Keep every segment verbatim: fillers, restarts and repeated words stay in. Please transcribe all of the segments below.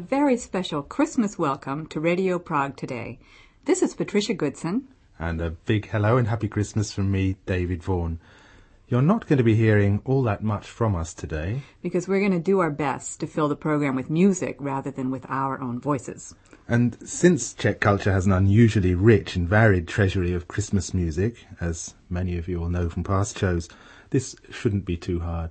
very special Christmas welcome to Radio Prague today. This is Patricia Goodson. And a big hello and happy Christmas from me, David Vaughan. You're not going to be hearing all that much from us today. Because we're going to do our best to fill the program with music rather than with our own voices. And since Czech culture has an unusually rich and varied treasury of Christmas music, as many of you will know from past shows, this shouldn't be too hard.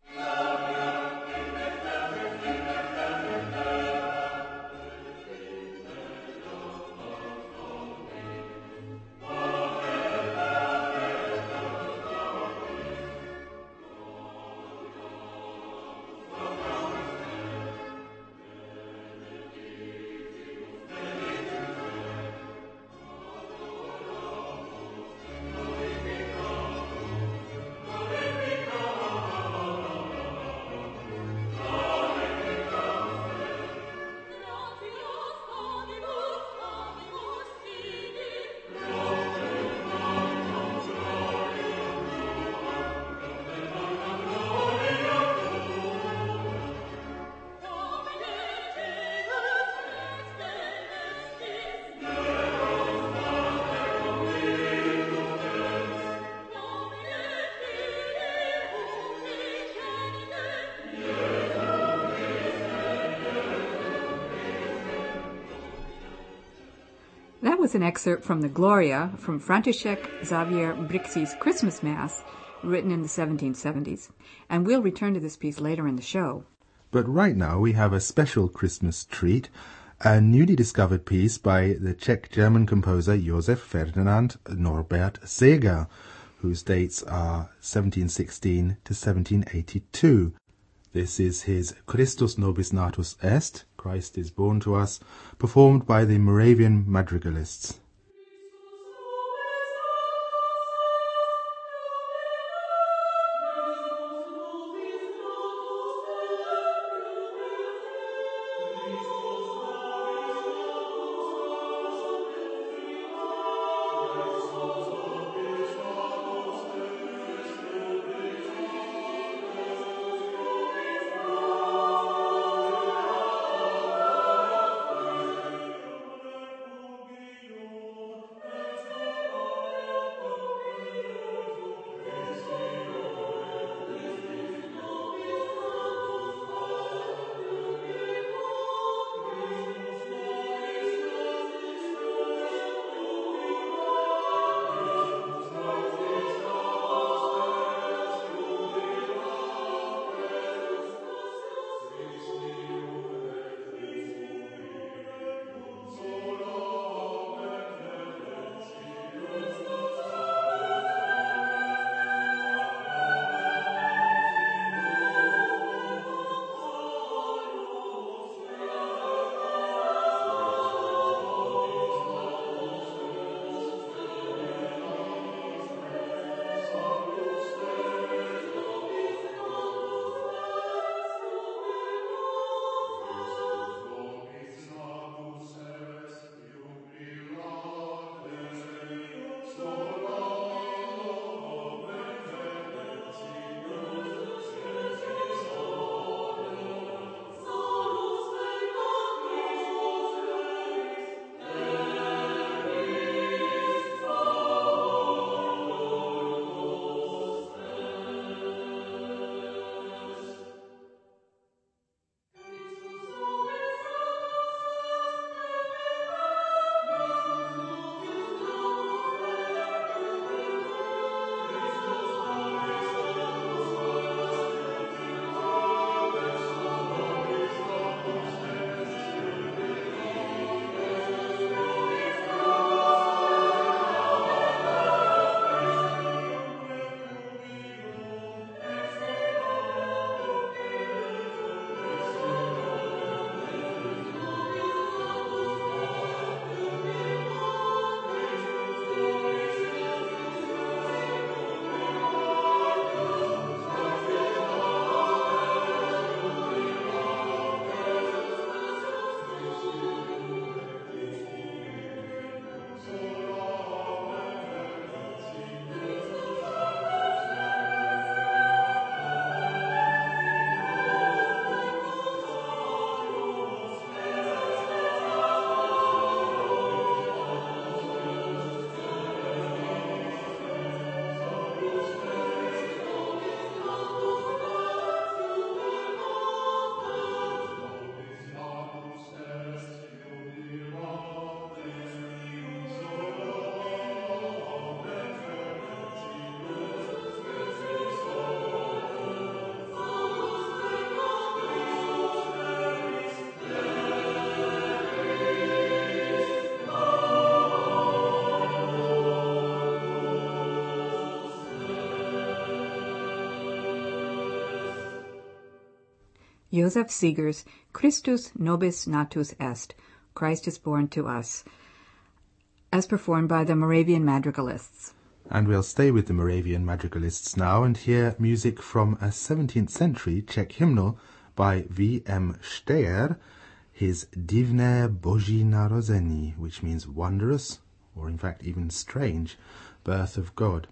That was an excerpt from the Gloria from František Xavier Brixey's Christmas Mass, written in the seventeen seventies. And we'll return to this piece later in the show. But right now we have a special Christmas treat, a newly discovered piece by the Czech-German composer Josef Ferdinand Norbert Seeger, whose dates are seventeen sixteen to seventeen eighty-two. This is his Christus nobis natus est, Christ is born to us, performed by the Moravian Madrigalists. Thank you. Joseph Seeger's Christus nobis natus est, Christ is born to us, as performed by the Moravian Madrigalists. And we'll stay with the Moravian Madrigalists now and hear music from a seventeenth century Czech hymnal by V M Steyer, his Divné Boží narození, which means wondrous, or in fact even strange, birth of God.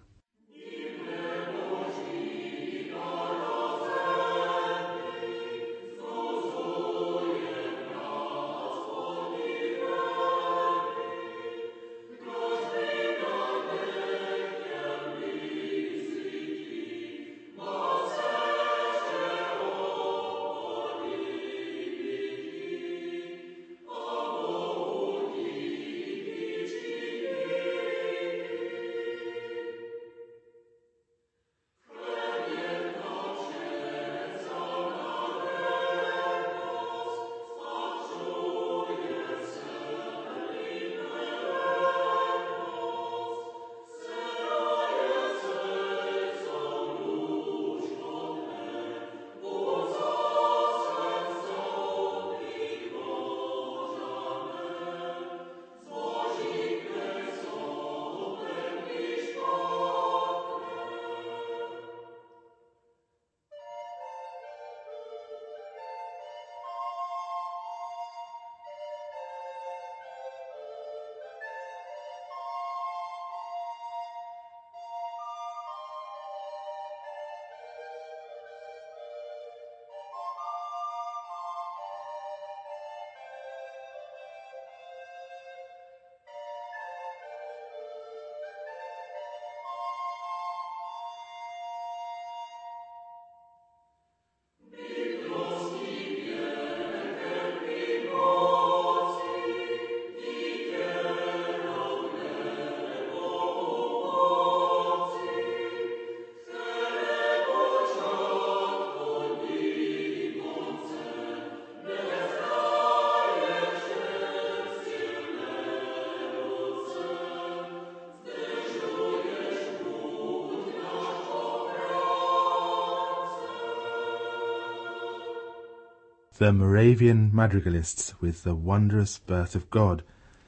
The Moravian Madrigalists with the wondrous birth of God.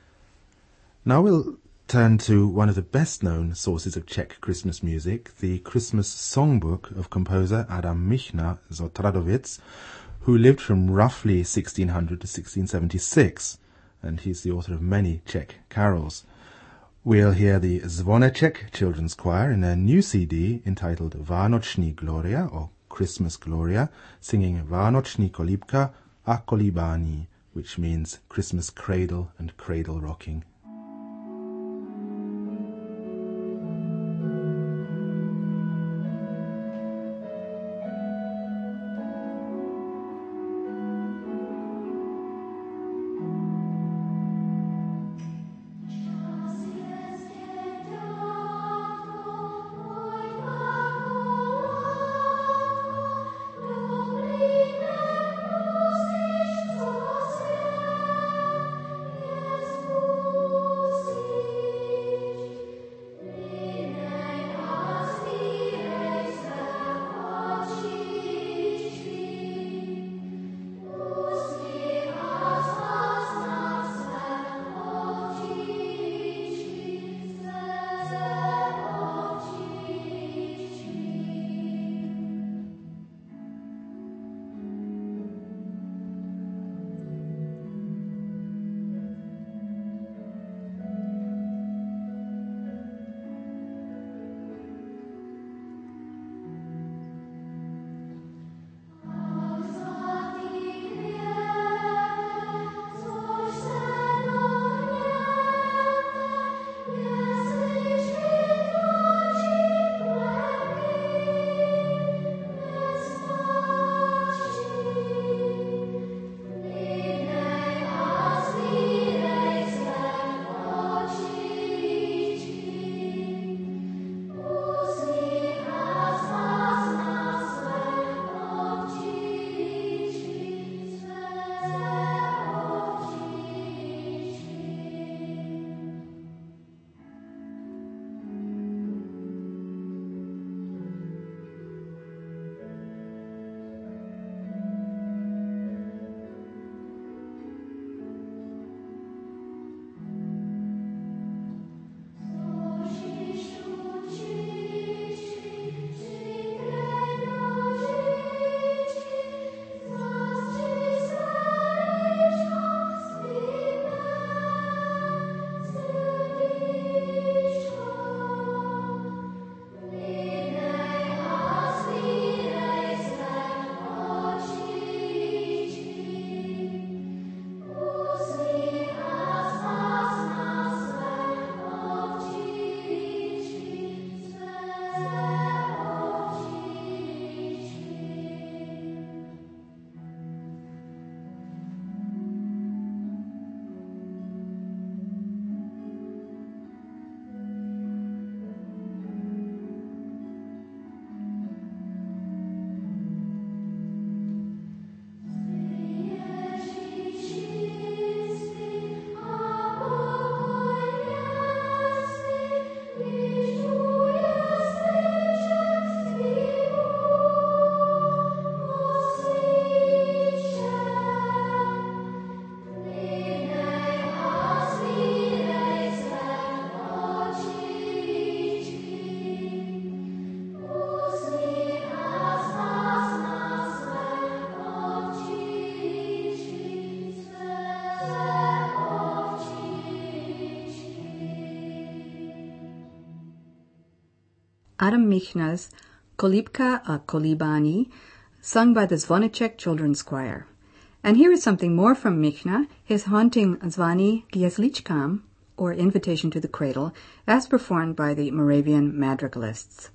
Now we'll turn to one of the best-known sources of Czech Christmas music, the Christmas songbook of composer Adam Michna z Otradovic, who lived from roughly sixteen hundred to sixteen seventy-six, and he's the author of many Czech carols. We'll hear the Zvoneček Children's Choir in a new C D entitled Vánoční Gloria, or Christmas Gloria, singing Vánoční kolíbka a kolíbání, which means Christmas cradle and cradle rocking. Oh Adam Michna's Kolibka a Kolibani, sung by the Zvoneček Children's Choir. And here is something more from Michna, his haunting Zvani k Jesličkám, or Invitation to the Cradle, as performed by the Moravian Madrigalists.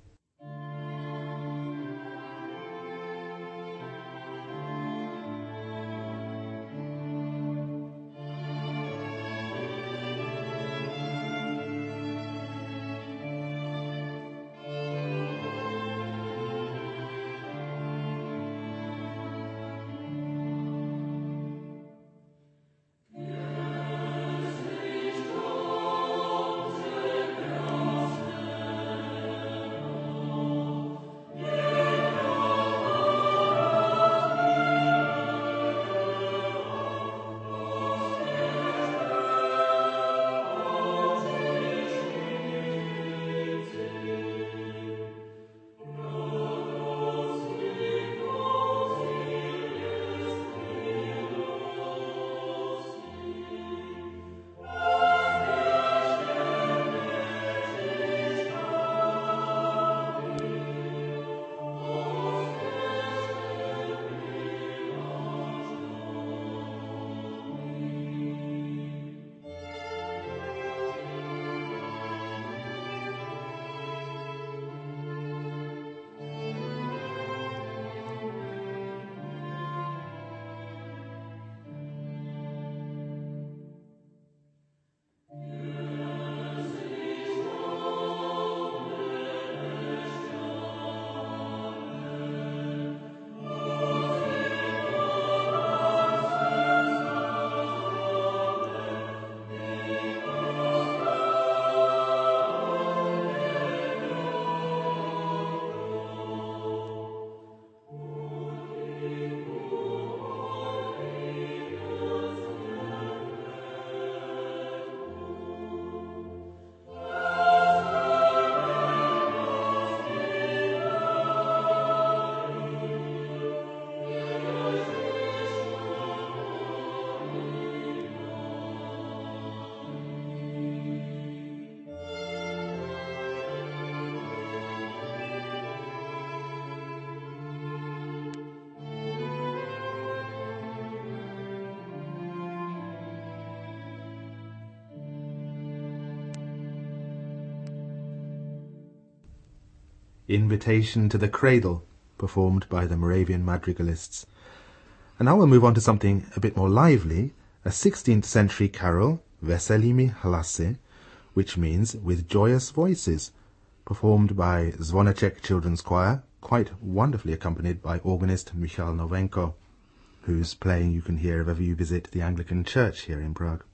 Invitation to the Cradle, performed by the Moravian Madrigalists. And now we'll move on to something a bit more lively, a sixteenth century carol, Veselými hlasy, which means with joyous voices, performed by Zvoneček Children's Choir, quite wonderfully accompanied by organist Michal Novenko, whose playing you can hear if ever you visit the Anglican Church here in Prague.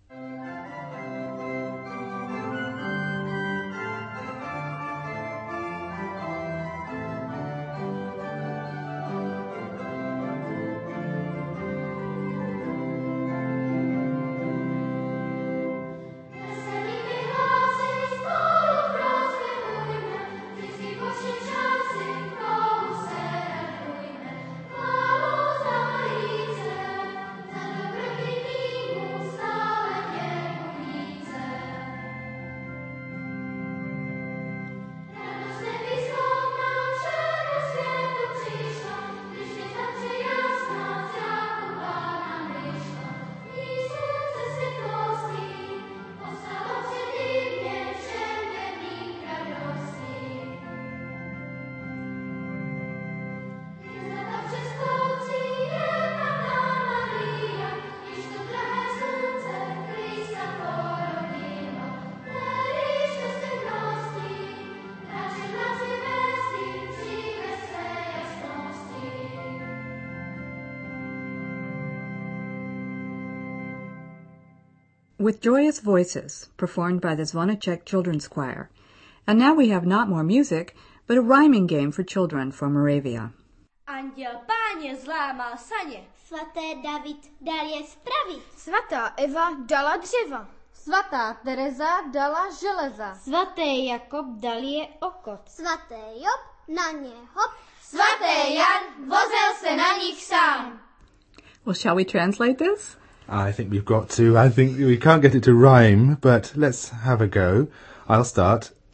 With joyous voices, performed by the Zvoneček Children's Choir. And now we have not more music, but a rhyming game for children from Moravia. Anděl Páně zlámal saně. Svaté David dal je spravit. Svatá Eva dala dřeva. Svatá Tereza dala železa. Svatý Jakob dal je okot. Svatý Job na ně hop. Svatý Jan vozel se na nich sám. Well, shall we translate this? I think we've got to. I think we can't get it to rhyme, but let's have a go. I'll start.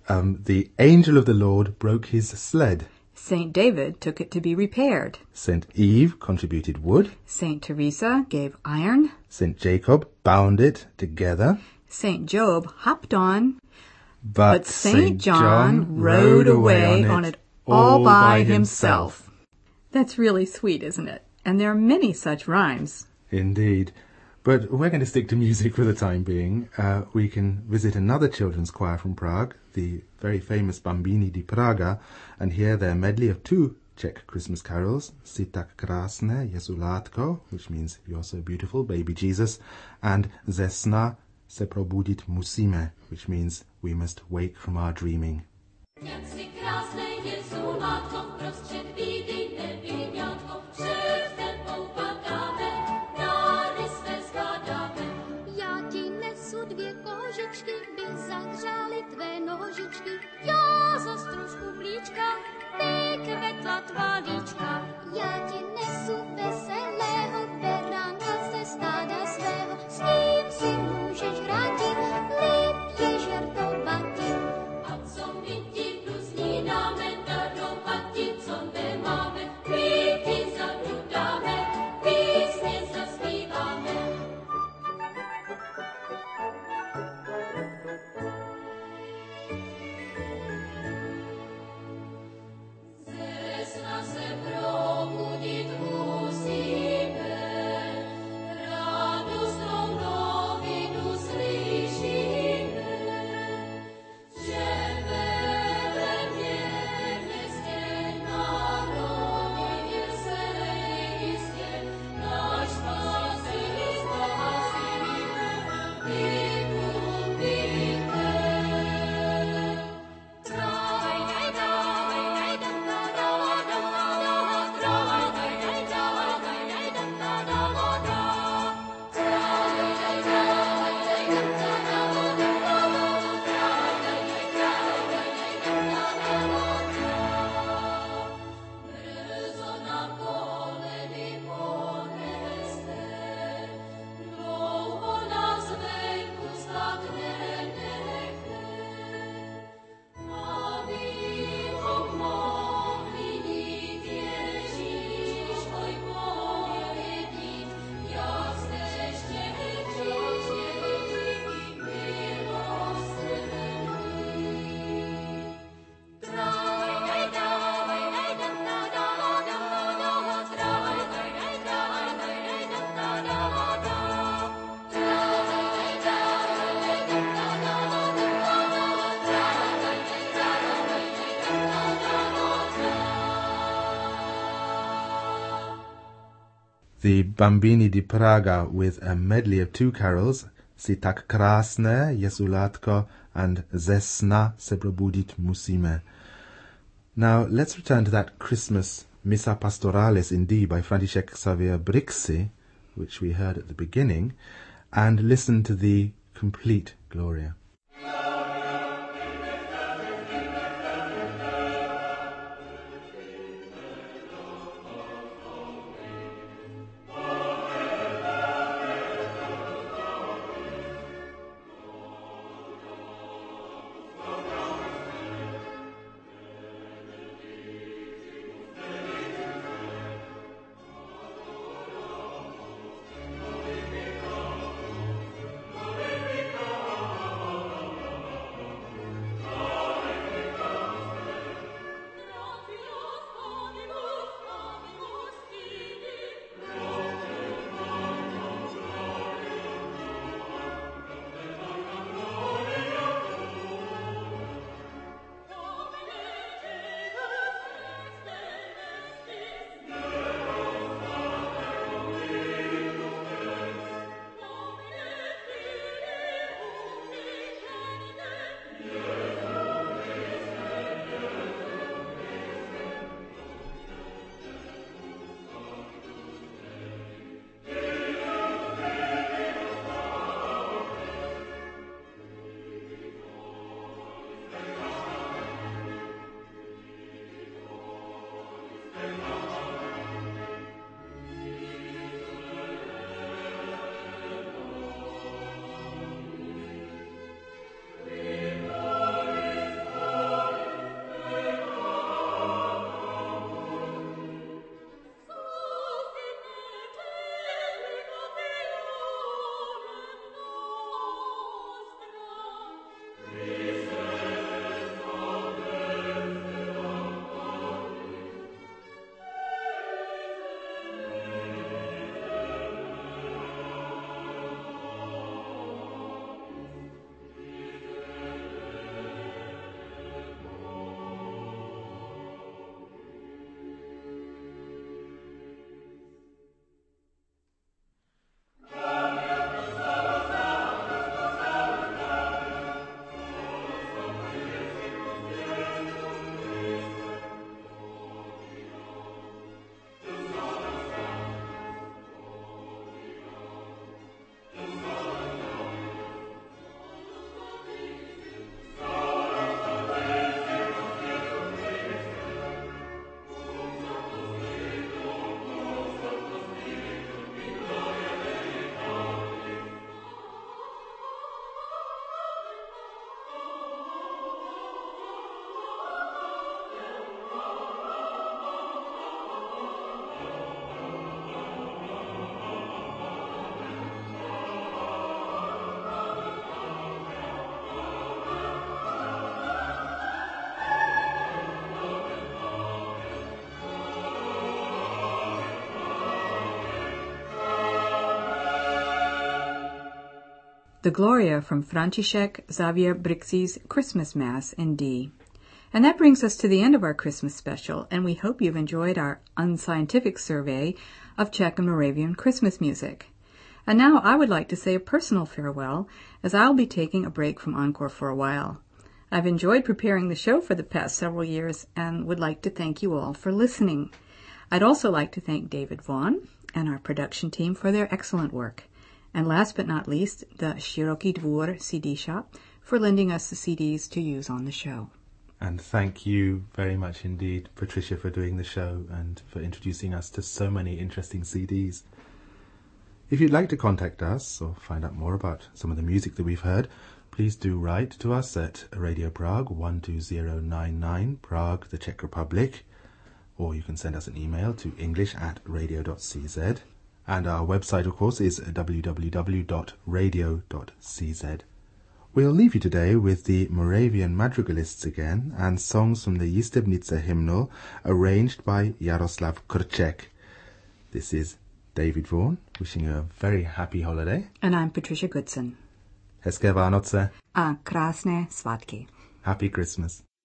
Um, the angel of the Lord broke his sled. Saint David took it to be repaired. Saint Eve contributed wood. Saint Teresa gave iron. Saint Jacob bound it together. Saint Job hopped on. But, But Saint John rode away on it all by himself. That's really sweet, isn't it? And there are many such rhymes. Indeed. But we're going to stick to music for the time being. Uh, we can visit another children's choir from Prague, the very famous Bambini di Praga, and hear their medley of two Czech Christmas carols, Si tak krásné, Jezulátko, which means You're so beautiful, baby Jesus, and Ze sna se probudit musíme, which means we must wake from our dreaming. Jak si krásné Jezulátko, prostřed bídy neviňátko, před tebou padáme, dáry své skládáme. Já ti nesu dvě kožičky, by zahřály tvé nožičky. Já zas trošku blíčka, ty kvetla tvá líčka. Já ti nesu veselého beránka ze stáda svého, s ním si můžeš hráti, líp je žertovati. A co my ti tu snídáme, darovat ti, co nemáme, my ti zadudáme, písně zaspíváme. Ze sna se probudit musíme, radostnou novinu slyšíme, že Betlehem městě narodil se jistě náš Spasitelný vykupitelé. Brzo na koledy poneste, dlouho nás venku stát nenechte, abychom mohli jít Ježíš tvoj povědít, jak jste štědří, milosrdný. The Bambini di Praga with a medley of two carols, Si tak krásné, Jezulátko, and Ze sna se probudit musíme. Now, let's return to that Christmas Missa Pastoralis in D by František Xavier Brixi, which we heard at the beginning, and listen to the complete Gloria. the Gloria from František Xavier Brixey's Christmas Mass in D. And that brings us to the end of our Christmas special, and we hope you've enjoyed our unscientific survey of Czech and Moravian Christmas music. And now I would like to say a personal farewell, as I'll be taking a break from Encore for a while. I've enjoyed preparing the show for the past several years and would like to thank you all for listening. I'd also like to thank David Vaughan and our production team for their excellent work. And last but not least, the Široky Dvůr C D shop for lending us the C Ds to use on the show. And thank you very much indeed, Patricia, for doing the show and for introducing us to so many interesting C Ds. If you'd like to contact us or find out more about some of the music that we've heard, please do write to us at Radio Prague one two zero nine nine, Prague, the Czech Republic, or you can send us an email to english at radio dot c z. And our website, of course, is w w w dot radio dot c z. We'll leave you today with the Moravian Madrigalists again and songs from the Jistebnice hymnal arranged by Jaroslav Krček. This is David Vaughan wishing you a very happy holiday. And I'm Patricia Goodson. Hezké Vánoce. A krásné svátky. Happy Christmas.